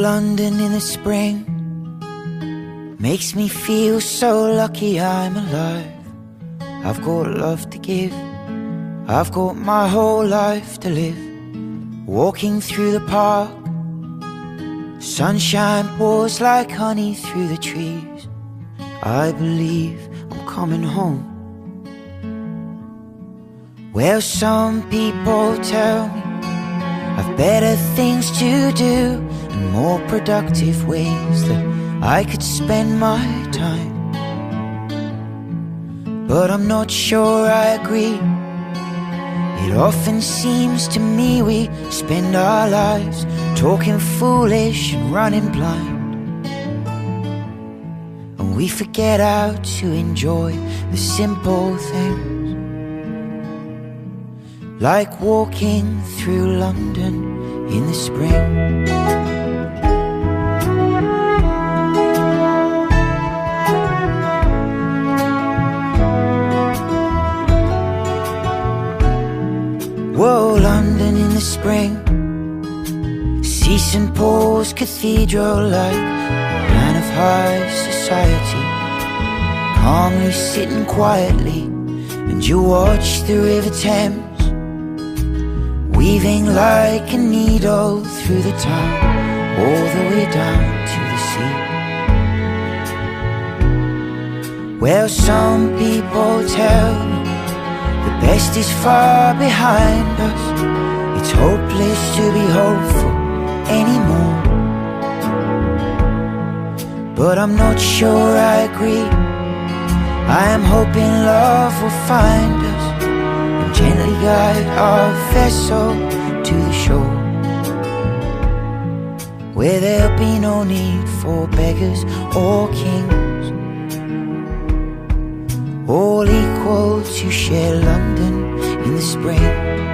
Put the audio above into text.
London in the spring makes me feel so lucky I'm alive. I've got love to give, I've got my whole life to live. Walking through the park, sunshine pours like honey through the trees. I believe I'm coming home. Well, some people tell me I've better things to do and more productive ways that I could spend my time. But I'm not sure I agree. It often seems to me we spend our lives talking foolish and running blind, and we forget how to enjoy the simple things, like walking through London in the spring. Whoa, London in the spring, see St. Paul's Cathedral like a man of high society, calmly sitting quietly, and you watch the River Thames weaving like a needle through the town, all the way down to the sea. Well, some people tell me the best is far behind us. It's hopeless to be hopeful anymore. But I'm not sure I agree. I am hoping love will find us and gently guide our vessel to the shore, where there'll be no need for beggars or kings, all equal to share London in the spring.